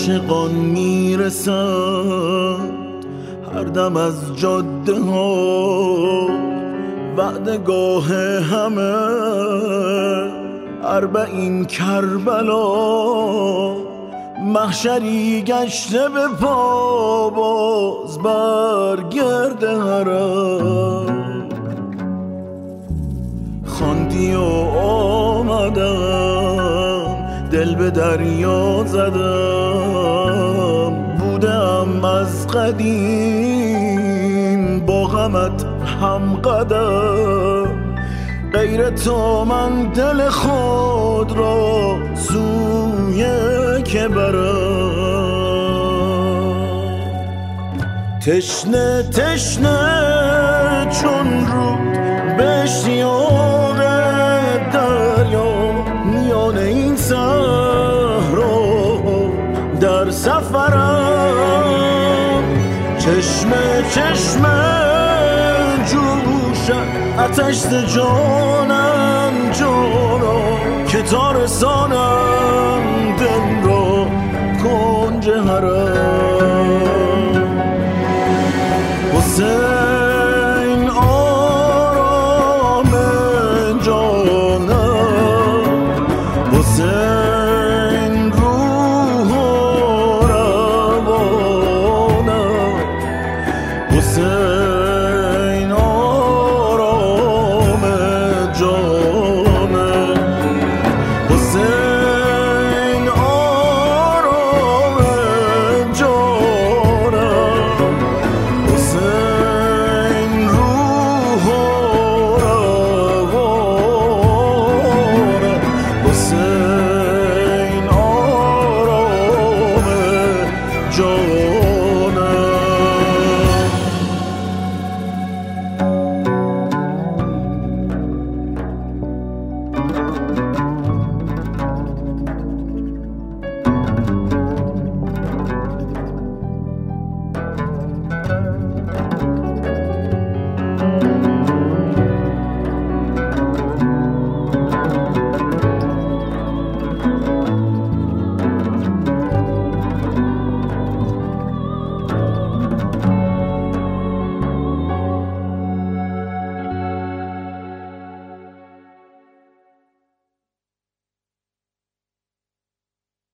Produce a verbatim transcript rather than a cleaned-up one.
عاشقان میرسند هر دم از جاده ها وعدگاه همه اربعین کربلا محشری گشته به پا باز برگرد حرم خواندی و آمدم دل به دریا زدم بودم از قدیم با غمت هم قدم غیر تو من دل خود را سوی که برم تشنه تشنه چون رود به اشتیاق دریا میان این صحرا در سفرم چشمه چشمه جوشم آتش ز جانم جانا که تا رسانم